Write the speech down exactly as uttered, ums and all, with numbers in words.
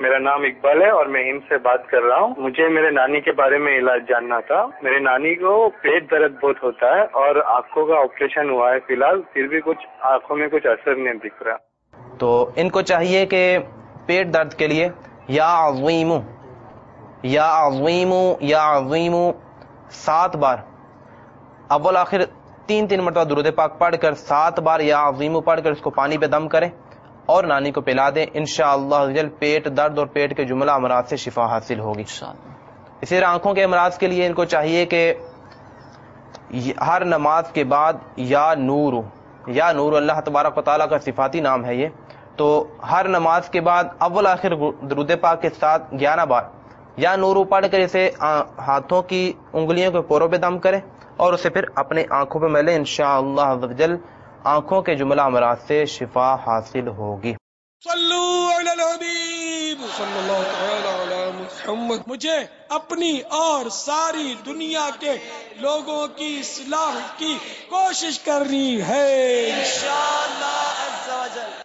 میرا نام اقبال ہے اور میں ہند سے بات کر رہا ہوں. مجھے میرے نانی کے بارے میں علاج جاننا تھا. میرے نانی کو پیٹ درد بہت ہوتا ہے اور آنکھوں کا آپریشن ہوا ہے فی الحال, پھر بھی کچھ آنکھوں میں کچھ اثر نہیں دکھ رہا. تو ان کو چاہیے کہ پیٹ درد کے لیے یا عظیم یا عظیم یا عظیم سات بار اول آخر تین تین مرتبہ درود پاک پڑھ کر سات بار یا عظیم پڑھ کر اس کو پانی پہ دم کریں اور نانی کو پلا دیں. انشاءاللہ پیٹ درد اور پیٹ کے جملہ امراض سے شفا حاصل ہوگی. اسی طرح آنکھوں کے امراض کے لیے ان کو چاہیے کہ ہر نماز کے بعد یا نور یا نور اللہ تبارک و تعالیٰ کا صفاتی نام ہے یہ, تو ہر نماز کے بعد اول آخر درود پاک کے ساتھ گیارہ بار یا نور پڑھ کر اسے ہاتھوں کی انگلیوں کے پوروں پہ دم کریں اور اسے پھر اپنے آنکھوں پہ ملیں. انشاءاللہ عز و جل آنکھوں کے جملہ امراض سے شفا حاصل ہوگی. صلو علی الحبیب صلی اللہ تعالی علی محمد. مجھے اپنی اور ساری دنیا کے لوگوں کی اصلاح کی کوشش کرنی ہے انشاءاللہ عز و جل.